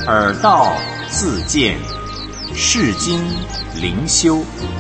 耳道自见，世经灵修。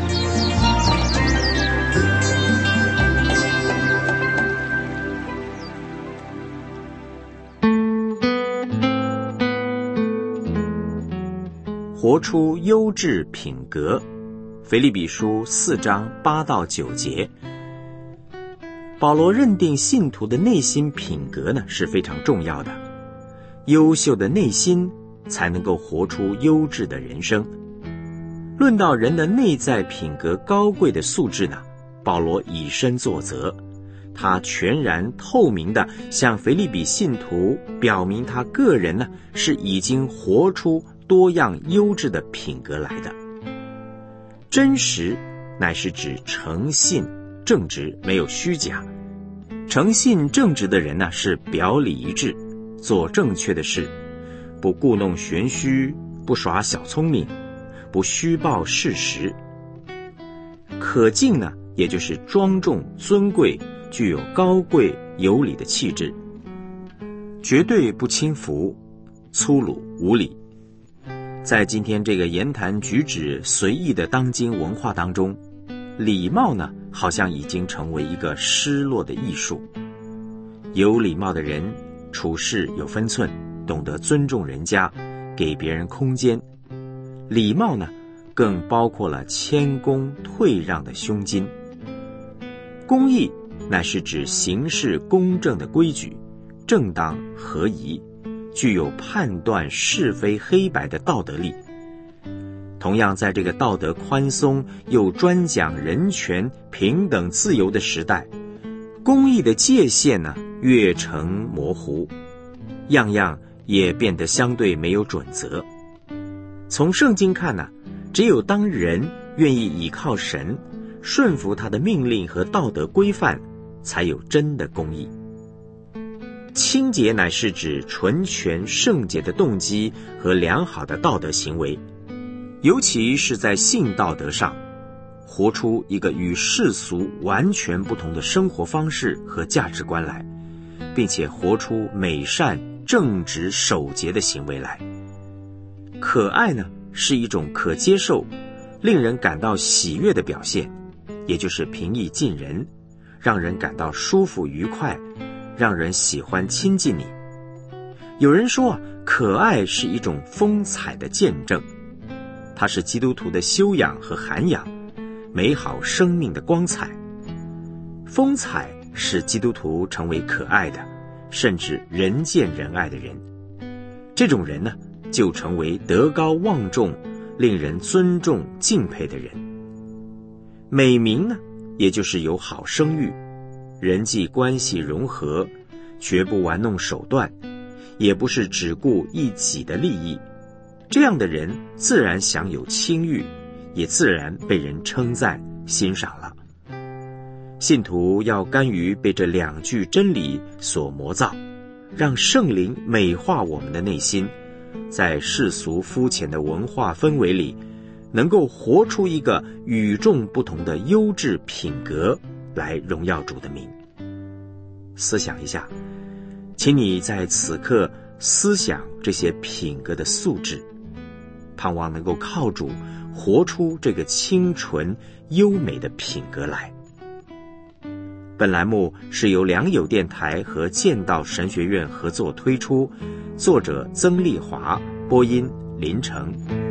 活出优质品格，腓立比书4章8到9节。保罗认定信徒的内心品格呢是非常重要的，优秀的内心才能够活出优质的人生。论到人的内在品格高贵的素质呢，保罗以身作则，他全然透明地向腓立比信徒表明他个人呢是已经活出多样优质的品格来的。真实乃是指诚信正直，没有虚假。诚信正直的人呢是表里一致，做正确的事，不故弄玄虚，不耍小聪明，不虚报事实。可敬呢也就是庄重尊贵，具有高贵有礼的气质，绝对不轻浮粗鲁无礼。在今天这个言谈举止随意的当今文化当中，礼貌呢好像已经成为一个失落的艺术。有礼貌的人处事有分寸，懂得尊重人家，给别人空间。礼貌呢更包括了谦恭退让的胸襟。公义乃是指行事公正的规矩，正当合宜，具有判断是非黑白的道德力。同样在这个道德宽松又专讲人权平等自由的时代，公义的界限呢越成模糊，样样也变得相对没有准则。从圣经看呢，只有当人愿意倚靠神，顺服他的命令和道德规范，才有真的公义。清洁乃是指纯全圣洁的动机和良好的道德行为，尤其是在性道德上，活出一个与世俗完全不同的生活方式和价值观来，并且活出美善正直守节的行为来。可爱呢是一种可接受令人感到喜悦的表现，也就是平易近人，让人感到舒服愉快，让人喜欢亲近你。有人说啊，可爱是一种风采的见证，它是基督徒的修养和涵养，美好生命的光彩。风采使基督徒成为可爱的，甚至人见人爱的人。这种人呢，就成为德高望重，令人尊重敬佩的人。美名呢，也就是有好声誉，人际关系融合，绝不玩弄手段，也不是只顾一己的利益。这样的人自然享有清誉，也自然被人称赞欣赏了。信徒要甘于被这2句真理所磨造，让圣灵美化我们的内心，在世俗肤浅的文化氛围里，能够活出一个与众不同的优质品格来荣耀主的名。思想一下，请你在此刻思想这些品格的素质，盼望能够靠主活出这个清纯优美的品格来。本栏目是由良友电台和剑道神学院合作推出，作者曾丽华，播音林成。